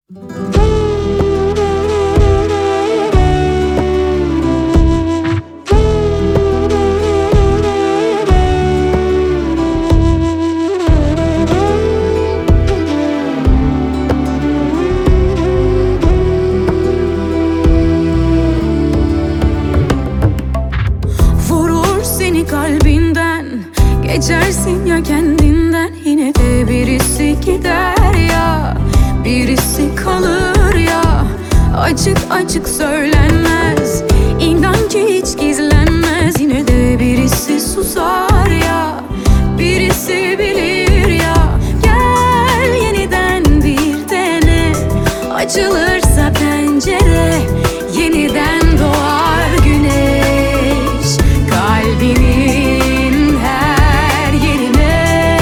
Vurur seni kalbinden, geçersin ya kendinden. Yine de birisi gider ya, birisi kalır ya. Açık açık söylenmez, İnan ki hiç gizlenmez. Yine de birisi susar ya, birisi bilir ya. Gel yeniden bir dene, açılırsa pencere, yeniden doğar güneş kalbinin her yerine.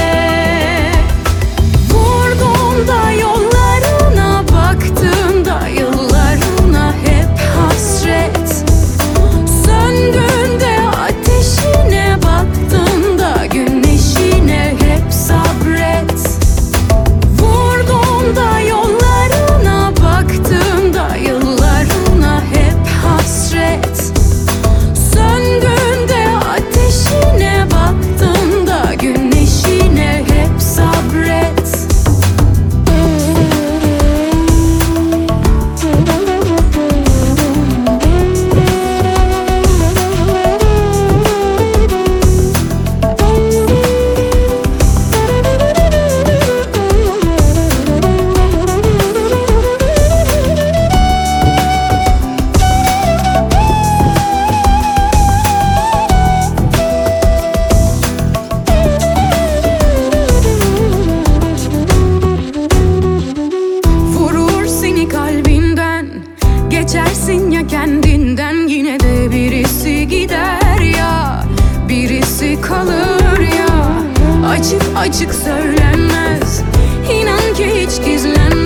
Vurduğumda yollarına, baktığımda yıllarına hep hasret. Söndüğünde ateşine, baktığımda güneşine hep sabret. Vurduğumda yollarına, baktığımda yıllarına hep hasret. Söndüğünde ateşine, baktığımda güneşine hep sabret. Vurur seni kalbinden, geçersin ya kendinden. Yine de birisi gider ya, birisi kalır ya. Açık açık söylenmez, İnan ki hiç gizlenmez.